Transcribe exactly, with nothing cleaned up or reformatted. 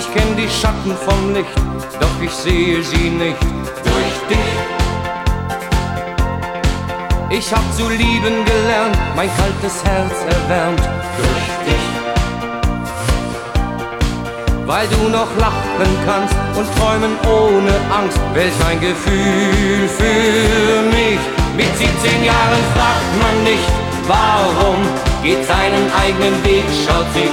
Ich kenn die Schatten vom Licht, doch ich sehe sie nicht durch dich. Ich hab zu lieben gelernt, mein kaltes Herz erwärmt durch dich. Weil du noch lachen kannst und träumen ohne Angst, welch ein Gefühl für mich. Mit siebzehn Jahren fragt man nicht, warum, geht seinen eigenen Weg, schaut sich